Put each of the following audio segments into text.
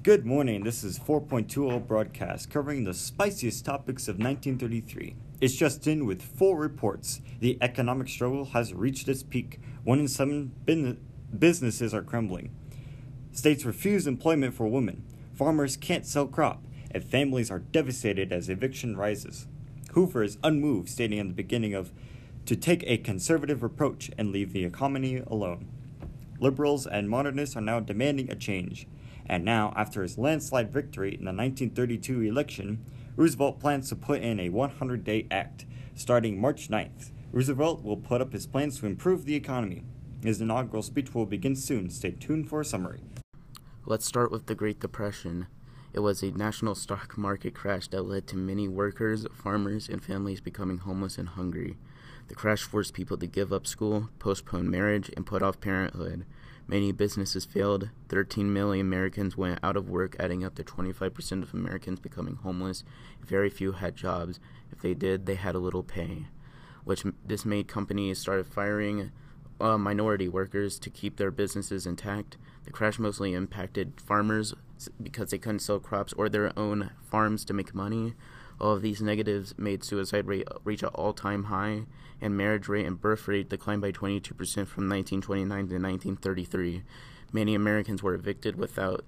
Good morning, this is 4.20 broadcast covering the spiciest topics of 1933. It's just in with full reports. The economic struggle has reached its peak. 1 in 7 businesses are crumbling. States refuse employment for women. Farmers can't sell crop, and families are devastated as eviction rises. Hoover is unmoved, stating in the beginning to take a conservative approach and leave the economy alone. Liberals and modernists are now demanding a change. And now, after his landslide victory in the 1932 election, Roosevelt plans to put in a 100-day act. Starting March 9th, Roosevelt will put up his plans to improve the economy. His inaugural speech will begin soon. Stay tuned for a summary. Let's start with the Great Depression. It was a national stock market crash that led to many workers, farmers, and families becoming homeless and hungry. The crash forced people to give up school, postpone marriage, and put off parenthood. Many businesses failed. 13 million Americans went out of work, adding up to 25% of Americans becoming homeless. Very few had jobs. If they did, they had a little pay. This made companies started firing minority workers to keep their businesses intact. The crash mostly impacted farmers because they couldn't sell crops or their own farms to make money. All of these negatives made suicide rate reach an all-time high, and marriage rate and birth rate declined by 22% from 1929 to 1933. Many Americans were evicted without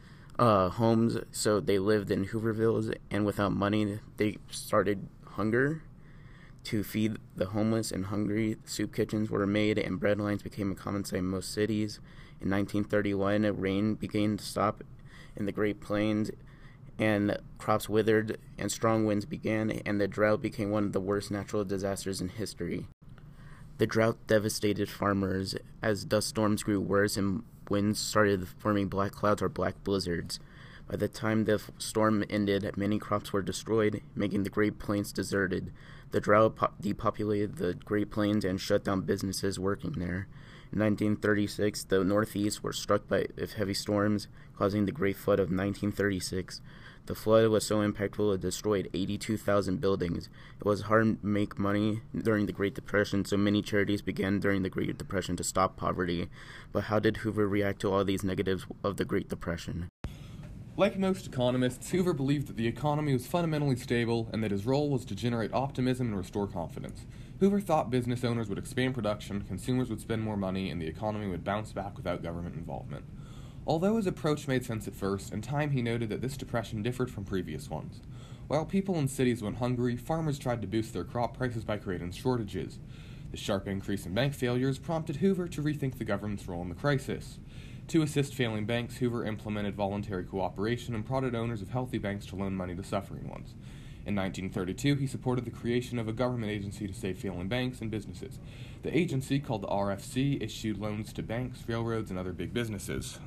homes, so they lived in Hoovervilles, and without money, they started hunger. To feed the homeless and hungry, soup kitchens were made, and bread lines became a common sight in most cities. In 1931, rain began to stop in the Great Plains, and crops withered, and strong winds began, and the drought became one of the worst natural disasters in history. The drought devastated farmers as dust storms grew worse and winds started forming black clouds or black blizzards. By the time the storm ended, many crops were destroyed, making the Great Plains deserted. The drought depopulated the Great Plains and shut down businesses working there. In 1936, the Northeast were struck by heavy storms, causing the Great Flood of 1936. The flood was so impactful it destroyed 82,000 buildings. It was hard to make money during the Great Depression, so many charities began during the Great Depression to stop poverty. But how did Hoover react to all these negatives of the Great Depression? Like most economists, Hoover believed that the economy was fundamentally stable and that his role was to generate optimism and restore confidence. Hoover thought business owners would expand production, consumers would spend more money, and the economy would bounce back without government involvement. Although his approach made sense at first, in time he noted that this depression differed from previous ones. While people in cities went hungry, farmers tried to boost their crop prices by creating shortages. The sharp increase in bank failures prompted Hoover to rethink the government's role in the crisis. To assist failing banks, Hoover implemented voluntary cooperation and prodded owners of healthy banks to loan money to suffering ones. In 1932, he supported the creation of a government agency to save failing banks and businesses. The agency, called the RFC, issued loans to banks, railroads, and other big businesses.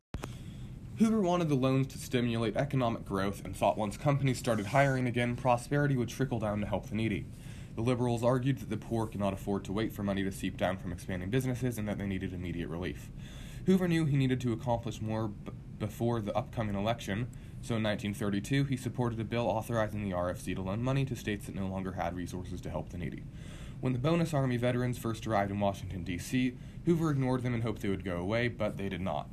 Hoover wanted the loans to stimulate economic growth and thought once companies started hiring again, prosperity would trickle down to help the needy. The liberals argued that the poor could not afford to wait for money to seep down from expanding businesses and that they needed immediate relief. Hoover knew he needed to accomplish more before the upcoming election, so in 1932 he supported a bill authorizing the RFC to loan money to states that no longer had resources to help the needy. When the Bonus Army veterans first arrived in Washington, D.C., Hoover ignored them and hoped they would go away, but they did not.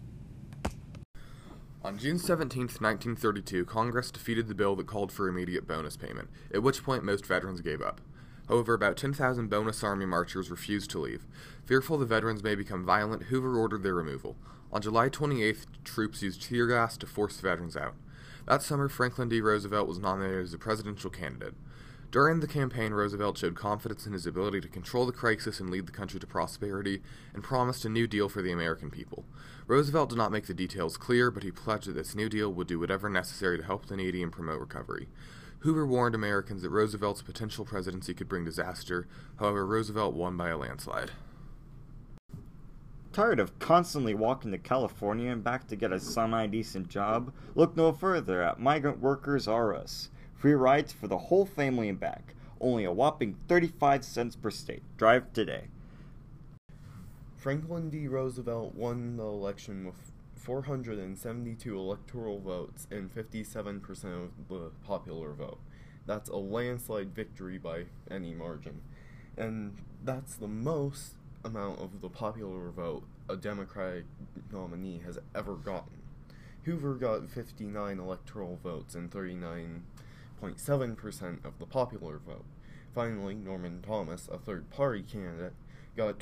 On June 17, 1932, Congress defeated the bill that called for immediate bonus payment, at which point most veterans gave up. However, about 10,000 Bonus Army marchers refused to leave. Fearful the veterans may become violent, Hoover ordered their removal. On July 28th, troops used tear gas to force the veterans out. That summer, Franklin D. Roosevelt was nominated as a presidential candidate. During the campaign, Roosevelt showed confidence in his ability to control the crisis and lead the country to prosperity, and promised a new deal for the American people. Roosevelt did not make the details clear, but he pledged that this new deal would do whatever necessary to help the needy and promote recovery. Hoover warned Americans that Roosevelt's potential presidency could bring disaster. However, Roosevelt won by a landslide. Tired of constantly walking to California and back to get a semi-decent job? Look no further at Migrant Workers R Us. Free rides for the whole family and back. Only a whopping 35 cents per state. Drive today. Franklin D. Roosevelt won the election with 472 electoral votes and 57% of the popular vote. That's a landslide victory by any margin. And that's the most amount of the popular vote a Democratic nominee has ever gotten. Hoover got 59 electoral votes and 39.7% of the popular vote. Finally, Norman Thomas, a third-party candidate, got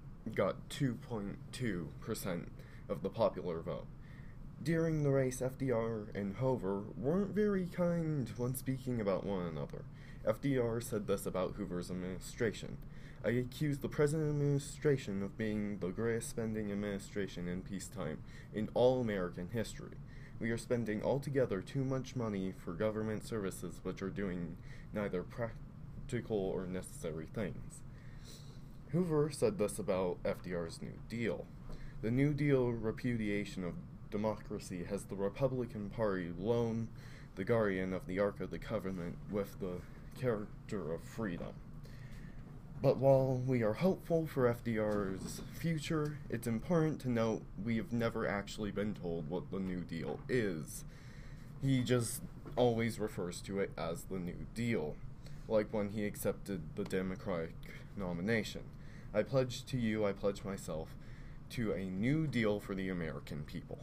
2.2% of the popular vote. During the race, FDR and Hoover weren't very kind when speaking about one another. FDR said this about Hoover's administration. "I accuse the present administration of being the greatest spending administration in peacetime in all American history. We are spending altogether too much money for government services which are doing neither practical or necessary things." Hoover said this about FDR's New Deal. The New Deal repudiation of democracy has the Republican Party lone the guardian of the Ark of the Covenant with the character of freedom. But while we are hopeful for FDR's future, it's important to note we have never actually been told what the New Deal is. He just always refers to it as the New Deal, like when he accepted the Democratic nomination. "I pledge to you, I pledge myself, to a new deal for the American people."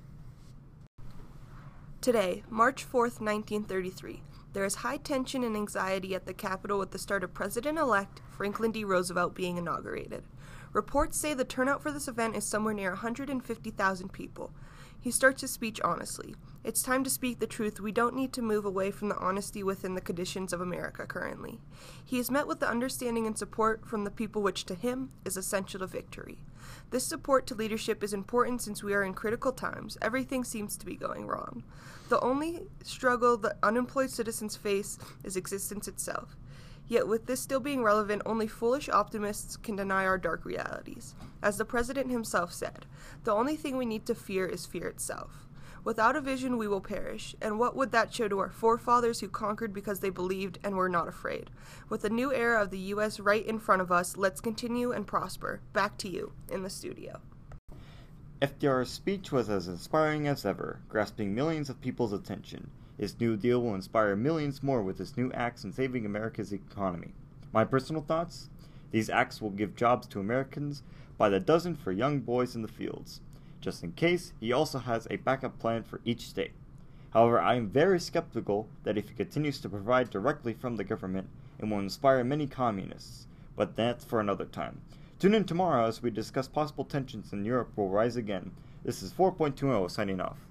Today, March 4th, 1933, there is high tension and anxiety at the Capitol with the start of President-elect Franklin D. Roosevelt being inaugurated. Reports say the turnout for this event is somewhere near 150,000 people. He starts his speech honestly. "It's time to speak the truth. We don't need to move away from the honesty within the conditions of America currently." He is met with the understanding and support from the people which to him is essential to victory. This support to leadership is important since we are in critical times. Everything seems to be going wrong. The only struggle the unemployed citizens face is existence itself. Yet with this still being relevant, only foolish optimists can deny our dark realities. As the president himself said, "The only thing we need to fear is fear itself. Without a vision we will perish, and what would that show to our forefathers who conquered because they believed and were not afraid? With the new era of the U.S. right in front of us, let's continue and prosper." Back to you in the studio. FDR's speech was as inspiring as ever, grasping millions of people's attention. His New Deal will inspire millions more with his new acts in saving America's economy. My personal thoughts? These acts will give jobs to Americans by the dozen for young boys in the fields. Just in case, he also has a backup plan for each state. However, I am very skeptical that if he continues to provide directly from the government, it will inspire many communists. But that's for another time. Tune in tomorrow as we discuss possible tensions in Europe will rise again. This is 4.20 signing off.